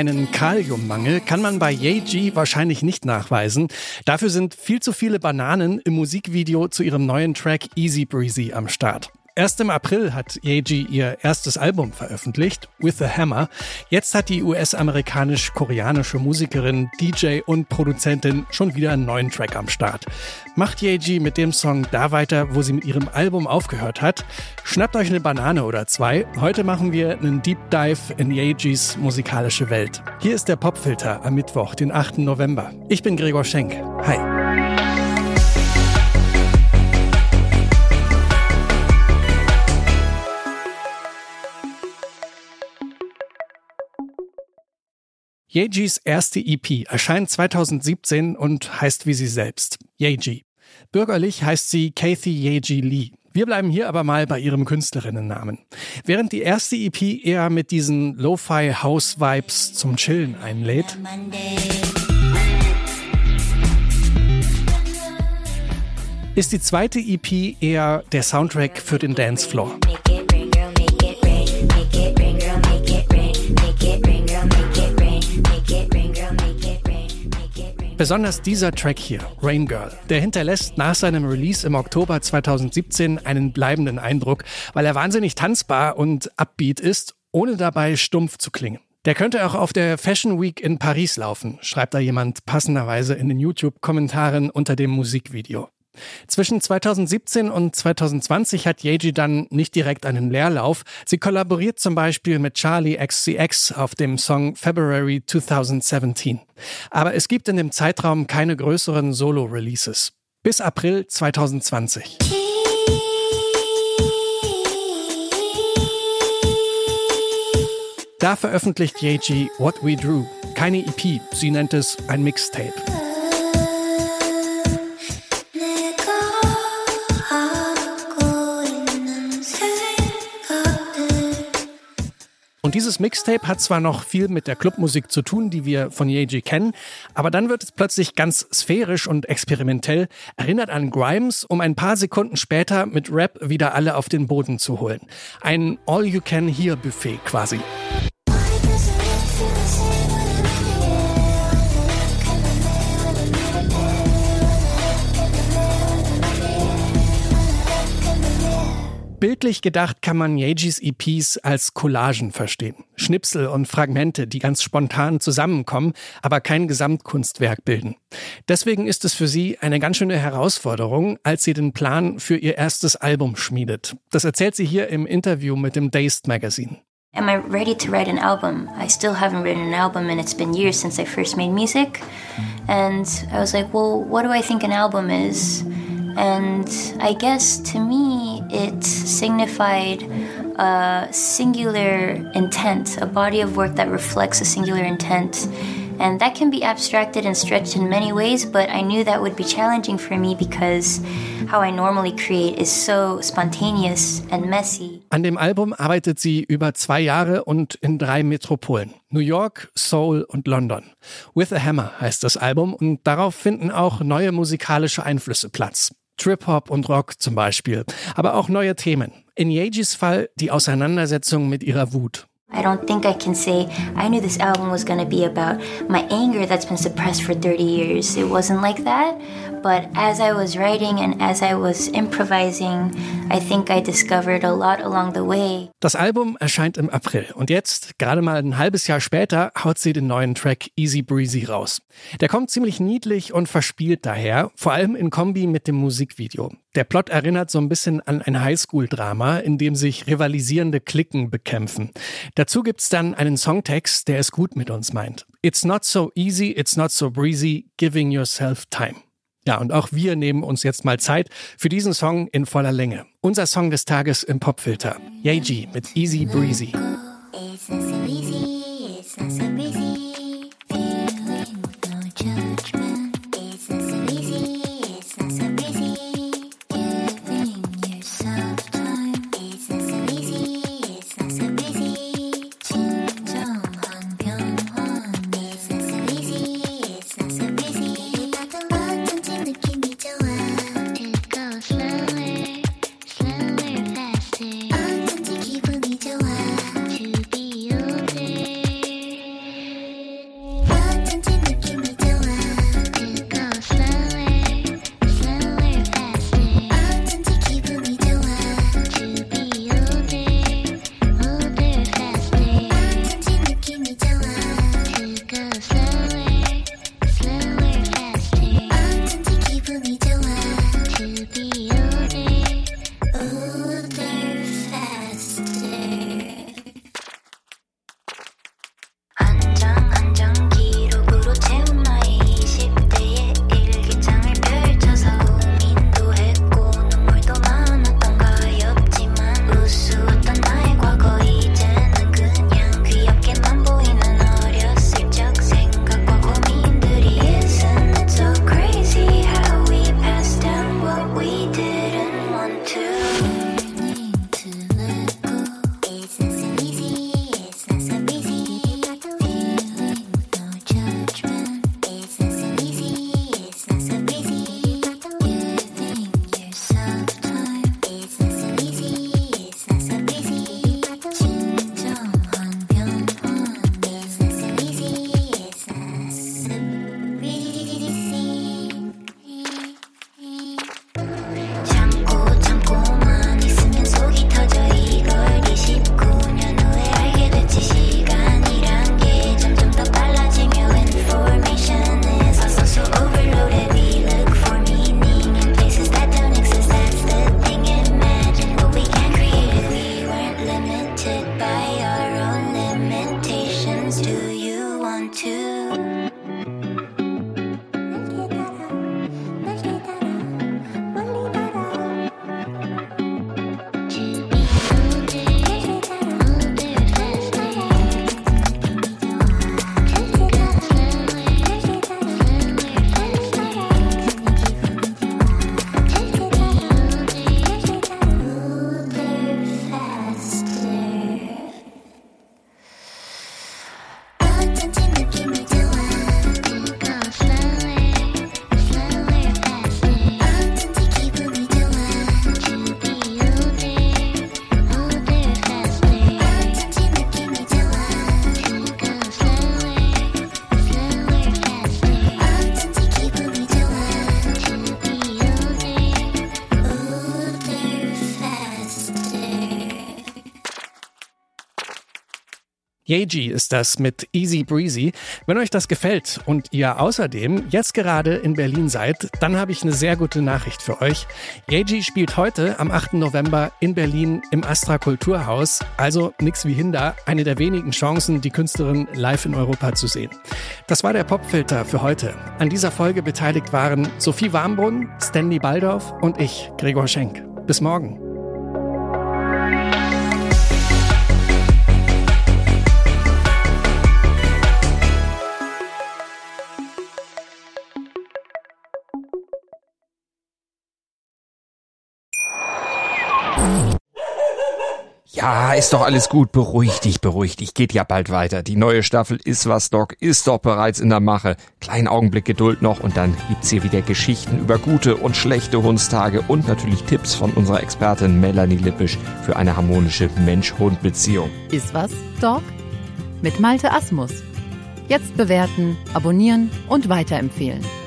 Einen Kaliummangel kann man bei Yaeji wahrscheinlich nicht nachweisen. Dafür sind viel zu viele Bananen im Musikvideo zu ihrem neuen Track Easy Breezy am Start. Erst im April hat Yaeji ihr erstes Album veröffentlicht, With a Hammer. Jetzt hat die US-amerikanisch-koreanische Musikerin, DJ und Produzentin schon wieder einen neuen Track am Start. Macht Yaeji mit dem Song da weiter, wo sie mit ihrem Album aufgehört hat? Schnappt euch eine Banane oder zwei. Heute machen wir einen Deep Dive in Yaejis musikalische Welt. Hier ist der Popfilter am Mittwoch, den 8. November. Ich bin Gregor Schenk. Hi. Yaejis erste EP erscheint 2017 und heißt wie sie selbst, Yaeji. Bürgerlich heißt sie Kathy Yaeji Lee. Wir bleiben hier aber mal bei ihrem Künstlerinnennamen. Während die erste EP eher mit diesen Lo-Fi-House-Vibes zum Chillen einlädt, ist die zweite EP eher der Soundtrack für den Dancefloor. Besonders dieser Track hier, Rain Girl, der hinterlässt nach seinem Release im Oktober 2017 einen bleibenden Eindruck, weil er wahnsinnig tanzbar und upbeat ist, ohne dabei stumpf zu klingen. Der könnte auch auf der Fashion Week in Paris laufen, schreibt da jemand passenderweise in den YouTube-Kommentaren unter dem Musikvideo. Zwischen 2017 und 2020 hat Yaeji dann nicht direkt einen Leerlauf. Sie kollaboriert zum Beispiel mit Charli XCX auf dem Song February 2017. Aber es gibt in dem Zeitraum keine größeren Solo-Releases. Bis April 2020. Da veröffentlicht Yaeji What We Drew. Keine EP, sie nennt es ein Mixtape. Und dieses Mixtape hat zwar noch viel mit der Clubmusik zu tun, die wir von Yaeji kennen, aber dann wird es plötzlich ganz sphärisch und experimentell, erinnert an Grimes, um ein paar Sekunden später mit Rap wieder alle auf den Boden zu holen. Ein All-You-Can-Hear-Buffet quasi. Bildlich gedacht kann man Yaejis EPs als Collagen verstehen. Schnipsel und Fragmente, die ganz spontan zusammenkommen, aber kein Gesamtkunstwerk bilden. Deswegen ist es für sie eine ganz schöne Herausforderung, als sie den Plan für ihr erstes Album schmiedet. Das erzählt sie hier im Interview mit dem Dazed Magazine. Am I ready to write an album? I still haven't written an album and it's been years since I first made music. And I was like, well, what do I think an album is? And I guess to me it signified a singular intent, a body of work that reflects a singular intent. And that can be abstracted and stretched in many ways, but I knew that would be challenging for me because how I normally create is so spontaneous and messy. An dem Album arbeitet sie über 2 Jahre und in 3 Metropolen. New York, Seoul und London. With a Hammer heißt das Album und darauf finden auch neue musikalische Einflüsse Platz. Trip-Hop und Rock zum Beispiel, aber auch neue Themen. In Yaejis Fall die Auseinandersetzung mit ihrer Wut. I don't think I can say I knew this album was going to be about my anger that's been suppressed for 30 years. It wasn't like that. But as I was writing and as I was improvising, I think I discovered a lot along the way. Das Album erscheint im April und jetzt, gerade mal ein halbes Jahr später, haut sie den neuen Track Easy Breezy raus. Der kommt ziemlich niedlich und verspielt daher, vor allem in Kombi mit dem Musikvideo. Der Plot erinnert so ein bisschen an ein Highschool-Drama, in dem sich rivalisierende Cliquen bekämpfen. Dazu gibt's dann einen Songtext, der es gut mit uns meint. It's not so easy, it's not so breezy, giving yourself time. Ja, und auch wir nehmen uns jetzt mal Zeit für diesen Song in voller Länge. Unser Song des Tages im Popfilter. Yaeji mit Easy Breezy. It's not so easy, it's not so breezy, feeling with no judgment. It's not so easy, it's not so breezy, giving yourself time. It's not so easy, it's not so breezy, 진정한 변화. It's not so easy, it's not so breezy, 봐도 어쩐지 느낌이 좋아. It goes slower, slower, faster. 어쩐지 기분이 좋아. To be older. Yeji ist das mit Easy Breezy. Wenn euch das gefällt und ihr außerdem jetzt gerade in Berlin seid, dann habe ich eine sehr gute Nachricht für euch. Yeji spielt heute am 8. November in Berlin im Astra Kulturhaus. Also nix wie hinder, eine der wenigen Chancen, die Künstlerin live in Europa zu sehen. Das war der Popfilter für heute. An dieser Folge beteiligt waren Sophie Warmbrunn, Stanley Baldorf und ich, Gregor Schenk. Bis morgen. Ja, ist doch alles gut. Beruhig dich. Geht ja bald weiter. Die neue Staffel Iswas Dog ist doch bereits in der Mache. Kleinen Augenblick Geduld noch und dann gibt's hier wieder Geschichten über gute und schlechte Hundstage und natürlich Tipps von unserer Expertin Melanie Lippisch für eine harmonische Mensch-Hund-Beziehung. Iswas Dog? Mit Malte Asmus. Jetzt bewerten, abonnieren und weiterempfehlen.